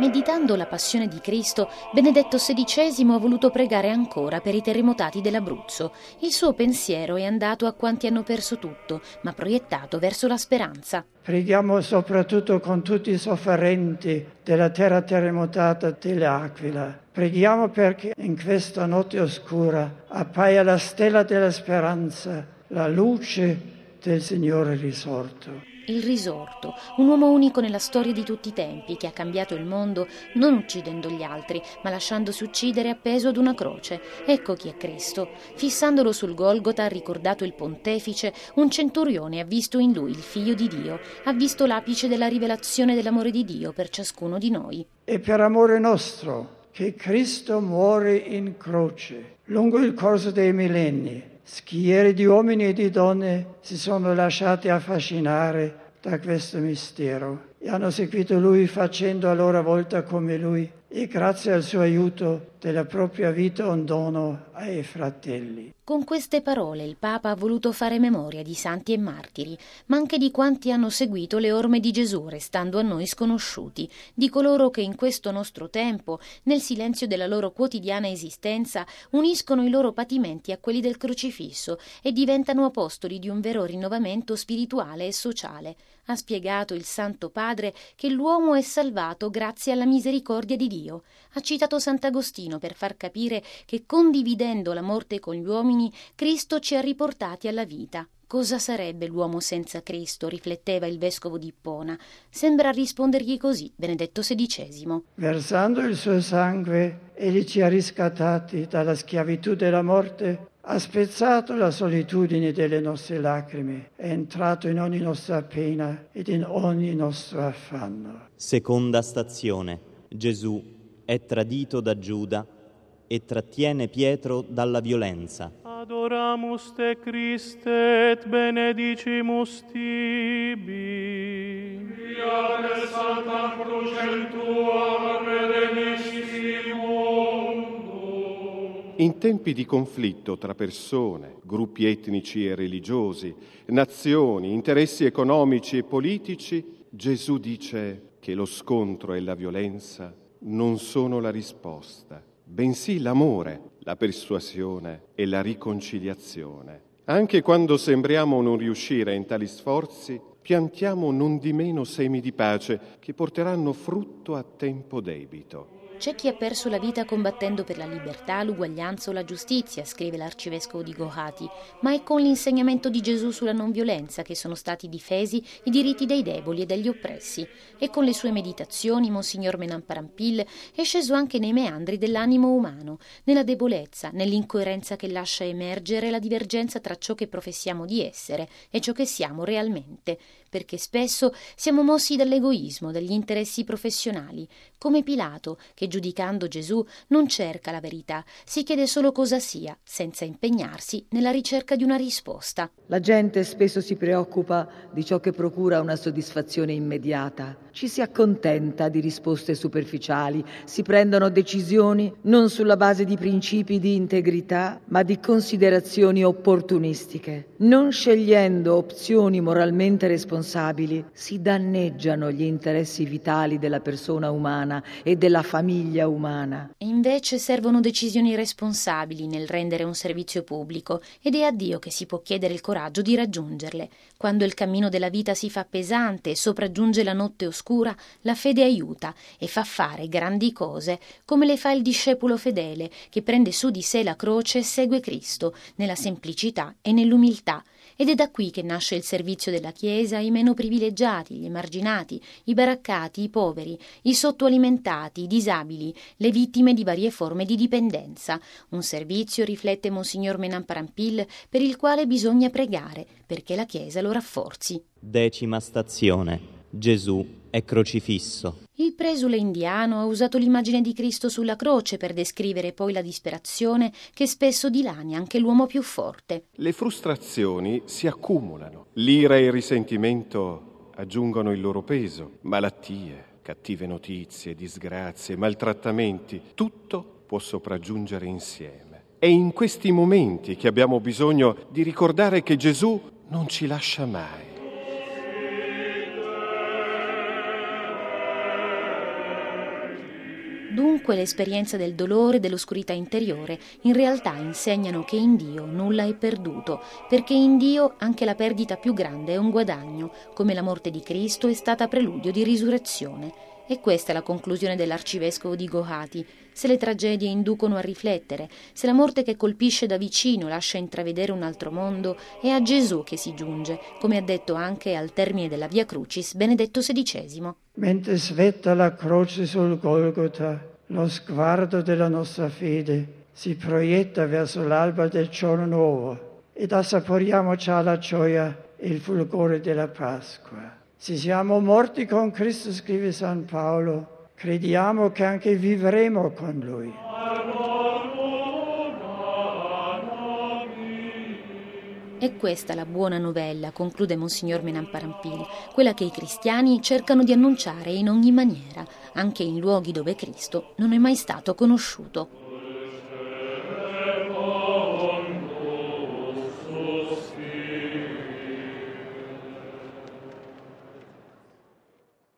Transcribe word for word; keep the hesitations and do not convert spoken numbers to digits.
Meditando la passione di Cristo, Benedetto sedicesimo ha voluto pregare ancora per i terremotati dell'Abruzzo. Il suo pensiero è andato a quanti hanno perso tutto, ma proiettato verso la speranza. Preghiamo soprattutto con tutti i sofferenti della terra terremotata dell'Aquila. Preghiamo perché in questa notte oscura appaia la stella della speranza, la luce del Signore risorto. Il risorto, un uomo unico nella storia di tutti i tempi, che ha cambiato il mondo non uccidendo gli altri, ma lasciandosi uccidere appeso ad una croce. Ecco chi è Cristo. Fissandolo sul Golgota, ha ricordato il pontefice, un centurione ha visto in lui il Figlio di Dio, ha visto l'apice della rivelazione dell'amore di Dio per ciascuno di noi. E per amore nostro che Cristo muore in croce. Lungo il corso dei millenni, schiere di uomini e di donne si sono lasciati affascinare da questo mistero e hanno seguito Lui facendo a loro volta come Lui e grazie al suo aiuto della propria vita un dono ai fratelli. Con queste parole il Papa ha voluto fare memoria di santi e martiri, ma anche di quanti hanno seguito le orme di Gesù restando a noi sconosciuti, di coloro che in questo nostro tempo, nel silenzio della loro quotidiana esistenza, uniscono i loro patimenti a quelli del crocifisso e diventano apostoli di un vero rinnovamento spirituale e sociale. Ha spiegato il Santo Padre che l'uomo è salvato grazie alla misericordia di Dio. Ha citato Sant'Agostino per far capire che condividendo la morte con gli uomini, Cristo ci ha riportati alla vita. Cosa sarebbe l'uomo senza Cristo? Rifletteva il vescovo di Ippona. Sembra rispondergli così Benedetto sedicesimo. Versando il suo sangue, egli ci ha riscattati dalla schiavitù della morte, ha spezzato la solitudine delle nostre lacrime, è entrato in ogni nostra pena ed in ogni nostro affanno. Seconda stazione. Gesù è tradito da Giuda e trattiene Pietro dalla violenza. Adoramus te Christe et benedicimus tibi. Via del Sanctam Crucem Tuam redenisci mundo. In tempi di conflitto tra persone, gruppi etnici e religiosi, nazioni, interessi economici e politici, Gesù dice che lo scontro e la violenza non sono la risposta, bensì l'amore, la persuasione e la riconciliazione. Anche quando sembriamo non riuscire in tali sforzi, piantiamo non di meno semi di pace che porteranno frutto a tempo debito. C'è chi ha perso la vita combattendo per la libertà, l'uguaglianza o la giustizia, scrive l'arcivescovo di Guwahati, ma è con l'insegnamento di Gesù sulla non violenza che sono stati difesi i diritti dei deboli e degli oppressi. E con le sue meditazioni Monsignor Menan Parampil è sceso anche nei meandri dell'animo umano, nella debolezza, nell'incoerenza che lascia emergere la divergenza tra ciò che professiamo di essere e ciò che siamo realmente, perché spesso siamo mossi dall'egoismo, dagli interessi professionali, come Pilato, che giudicando Gesù non cerca la verità, si chiede solo cosa sia, senza impegnarsi nella ricerca di una risposta. La gente spesso si preoccupa di ciò che procura una soddisfazione immediata. Ci si accontenta di risposte superficiali, si prendono decisioni non sulla base di principi di integrità, ma di considerazioni opportunistiche. Non scegliendo opzioni moralmente responsabili, si danneggiano gli interessi vitali della persona umana e della famiglia umana. E invece servono decisioni responsabili nel rendere un servizio pubblico, ed è a Dio che si può chiedere il coraggio di raggiungerle. Quando il cammino della vita si fa pesante e sopraggiunge la notte oscura, la fede aiuta e fa fare grandi cose, come le fa il discepolo fedele che prende su di sé la croce e segue Cristo nella semplicità e nell'umiltà. Ed è da qui che nasce il servizio della Chiesa ai meno privilegiati, gli emarginati, i baraccati, i poveri, i sottoalimentati, i disabili, le vittime di varie forme di dipendenza. Un servizio, riflette Monsignor Menan Parampil, per il quale bisogna pregare, perché la Chiesa lo rafforzi. Decima stazione. Gesù è crocifisso. Il presule indiano ha usato l'immagine di Cristo sulla croce per descrivere poi la disperazione che spesso dilania anche l'uomo più forte. Le frustrazioni si accumulano. L'ira e il risentimento aggiungono il loro peso. Malattie, cattive notizie, disgrazie, maltrattamenti, tutto può sopraggiungere insieme. È in questi momenti che abbiamo bisogno di ricordare che Gesù non ci lascia mai. Dunque l'esperienza del dolore e dell'oscurità interiore in realtà insegnano che in Dio nulla è perduto, perché in Dio anche la perdita più grande è un guadagno, come la morte di Cristo è stata preludio di risurrezione. E questa è la conclusione dell'arcivescovo di Gohati. Se le tragedie inducono a riflettere, se la morte che colpisce da vicino lascia intravedere un altro mondo, è a Gesù che si giunge, come ha detto anche al termine della Via Crucis Benedetto sedicesimo. Mentre svetta la croce sul Golgota, lo sguardo della nostra fede si proietta verso l'alba del giorno nuovo ed assaporiamo già la gioia e il fulgore della Pasqua. Se siamo morti con Cristo, scrive San Paolo, crediamo che anche vivremo con Lui. È questa la buona novella, conclude Monsignor Menan Parampil, quella che i cristiani cercano di annunciare in ogni maniera, anche in luoghi dove Cristo non è mai stato conosciuto.